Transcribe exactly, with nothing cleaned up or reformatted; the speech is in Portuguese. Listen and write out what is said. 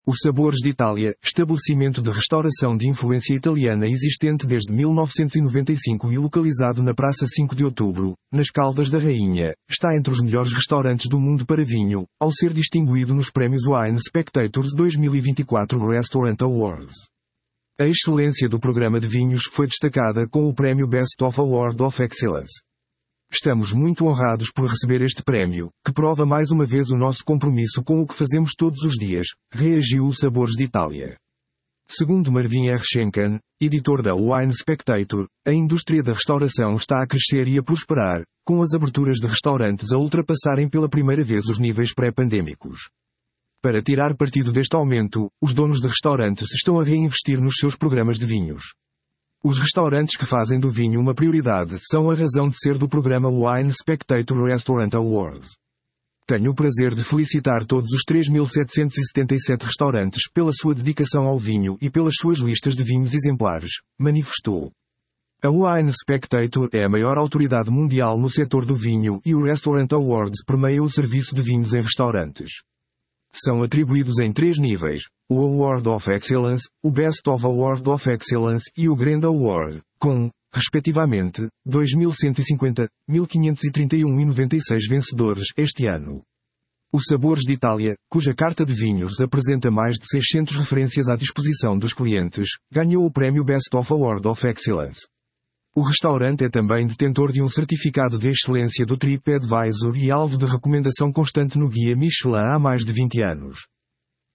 O Sabores de Itália, estabelecimento de restauração de influência italiana existente desde mil novecentos e noventa e cinco e localizado na Praça cinco de Outubro, nas Caldas da Rainha, está entre os melhores restaurantes do mundo para vinho, ao ser distinguido nos prémios Wine Spectators dois mil e vinte e quatro Restaurant Awards. A excelência do programa de vinhos foi destacada com o prémio Best of Award of Excellence. Estamos muito honrados por receber este prémio, que prova mais uma vez o nosso compromisso com o que fazemos todos os dias, reagiu o Sabores de Itália. Segundo Marvin R. Schenken, editor da Wine Spectator, a indústria da restauração está a crescer e a prosperar, com as aberturas de restaurantes a ultrapassarem pela primeira vez os níveis pré-pandêmicos. Para tirar partido deste aumento, os donos de restaurantes estão a reinvestir nos seus programas de vinhos. Os restaurantes que fazem do vinho uma prioridade são a razão de ser do programa Wine Spectator Restaurant Awards. Tenho o prazer de felicitar todos os três mil setecentos e setenta e sete restaurantes pela sua dedicação ao vinho e pelas suas listas de vinhos exemplares, manifestou. A Wine Spectator é a maior autoridade mundial no setor do vinho e o Restaurant Awards permeia o serviço de vinhos em restaurantes. São atribuídos em três níveis, o Award of Excellence, o Best of Award of Excellence e o Grand Award, com, respectivamente, dois mil cento e cinquenta, mil quinhentos e trinta e um e noventa e seis vencedores este ano. O Sabores de Itália, cuja carta de vinhos apresenta mais de seiscentas referências à disposição dos clientes, ganhou o prémio Best of Award of Excellence. O restaurante é também detentor de um certificado de excelência do TripAdvisor e alvo de recomendação constante no Guia Michelin há mais de vinte anos.